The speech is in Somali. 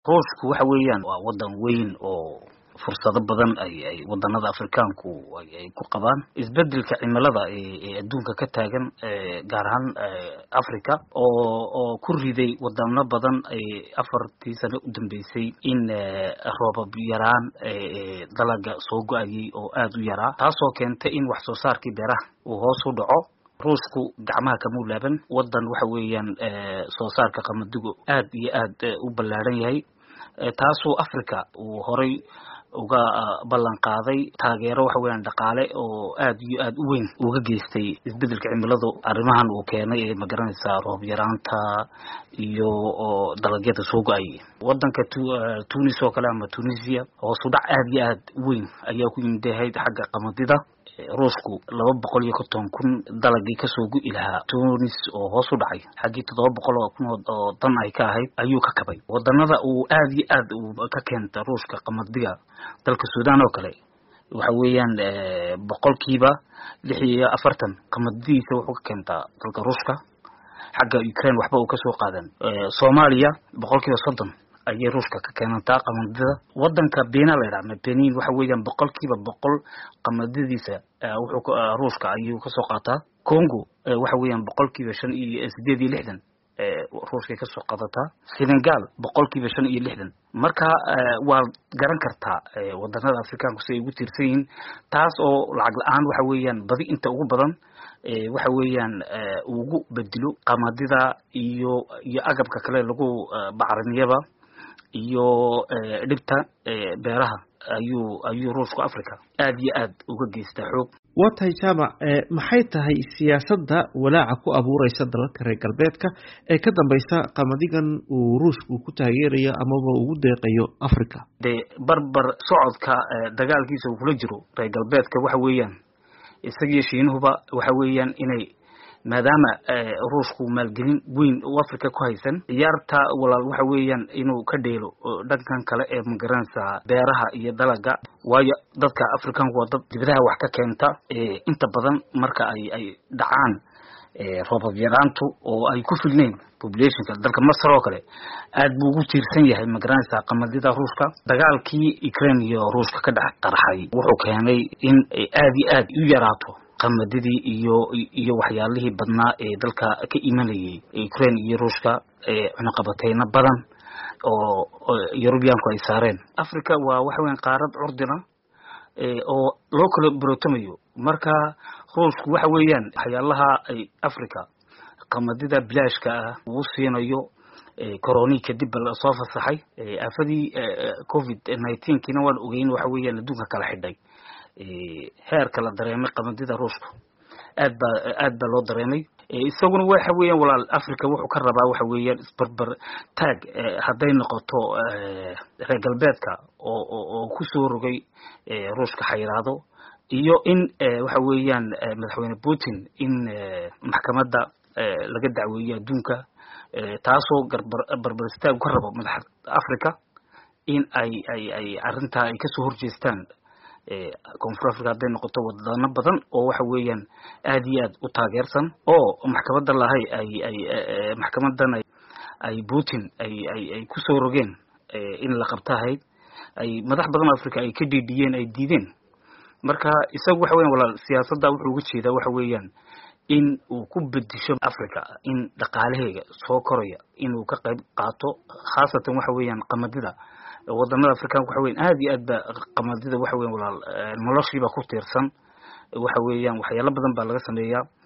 Ruushku waxa weeyaan waa wadan weyn oo fursado badan ay wadanada Afrikaanku ay ku qabaan isbedelka cimilada ee adduunka ka taagan gaar ahaan Afrika oo ku riday wadamo badan ay afartii sano u dambeysay in roobab yaraan dalaga soo go'ayay oo aad u yaraa taasoo keentay in wax soo saarkii beeraha uu hoos u dhaco ruushku gacmaha ka mulaaban wadan waxa weeyaan soo saarka qamadigu aad iyo aad u ballaaran yahay taasoo Afrika uu horay uga ballan qaaday taageero waxa weeyaan dhaqaale oo aad iyo aad u weyn uga geystay isbedelka cimilada arrimahan uu keenay ee magaranaysa roob yaraanta iyo dalagyada soo go'ay wadanka Tunis oo kale ama Tunisia oo sudac aad iyo aad weyn ayaa ku yimid xagga qamadida ruushku 250,000 dalagii ka soo go'i lahaa Tunis oo hoos u dhacay xagii 700,000 oo tan ay ka ahayd ayuu ka kabay wadanada uu aad iyo aad ka keenta ruushka qamadiga dalka Suudaan oo kale waxa weeyaan boqolkiiba 46 qamadiisa wuxuu ka keentaa dalka ruushka xagga Ukraine waxba uu ka soo qaadan Soomaaliya boqolkiiba 30 ayay ruushka ka keentaa qamadida wadanka Benin la yiraahdo Benin waxa weeyaan boqolkiiba 100 qamadidiisa wuxuu ruushka ayuu ka soo qaataa Congo waxa weeyaan boqolkiiba 68 ruushka ka soo qaadata Senegal boqolkiiba 65 marka waa garan kartaa wadanada Afrikaanku si ay ugu tiirsan yihiin taas oo lacag la'aan waxa weeyaan badi inta ugu badan waxa weeyaan ugu bedelo qamadida iyo agabka kale lagu bacrimiyaba iyo dhibta beeraha ayuu ruushku Afrika aad iyo aad uga geystay xoog watay jaamac maxay tahay siyaasadda walaaca ku abuuraysa dalalka reer galbeedka ee ka dambaysa qamadigan uu ruushku ku taageerayo ama ugu deeqayo Afrika barbar socodka dagaalkiisa uu kula jiro reer galbeedka waxa weeyaan isagii Shiinuhuba waxa weeyaan inay maadaama ruushku maalgelin weyn oo Afrika ku haysan ciyaarta walaal waxa weeyaan inuu ka dheelo dhankan kale ee magaranaysa beeraha iyo dalaga waayo dadka Afrikaanku waa dad dibadaha wax ka keenta inta badan marka ay dhacaan roobab yaraantu oo ay ku filneen populationka dalka Masar oo kale aad buu ugu tiirsan yahay magaranaysa qamadida ruushka dagaalkii Ukraine iyo ruushka ka dhax qarxay wuxuu keenay in aad u yaraato qamadidii iyo waxyaalihii badnaa ee dalka ka imanayay Ukraine iyo ruushka cunaqabatayna badan oo Europeanku ay saareen Afrika waa waxa weyn qaarad curdina oo loo kala barotamayo marka ruushku waxa weeyaan waxyaalaha ay Afrika qamadida bilaashka uu siinayo corona kadib la soo fasaxay afadii COVID-19 kina waan ogeyn waxa weeyaan adduunka kala xidhay heerka la dareemay qamadida ruushku aad ba loo dareemay isaguna waxa weeyaan walaal Afrika wuxuu ka rabaa waxa weeyaan isbarbar taag haday noqoto reer galbeedka oo ku soo rogay ruushka xayiraado iyo in waxa weeyaan madaxweyne Putin in maxkamadda laga dacweeyo adduunka taasoo barbar istaag ka rabo madaxda Afrika in ay arinta ay ka soo horjeestaan koonfur Afrika haday noqoto wadano badan oo waxa weeyaan aad iyo aad u taageersan oo maxkamadda lahay maxkamadan ay Putin ay ku soo rogeen in la qabtahay ay madax badan Afrika ay ka dhidhiyeen ay diideen marka isagu waxa weeyaan walaal siyaasadda wuxuu uga jeedaa waxa weeyaan in uu ku bedisho Afrika in dhaqaalaheega soo koraya in uu ka qayb qaato khaasatan waxa weeyaan qamadida wadamada Afrikaanku waxa weeyaan aad iyo aad ba qamadida waxa weeyaan walaal noloshiiba ku tiirsan waxa weeyaan waxyaalo badan baa laga sameeyaa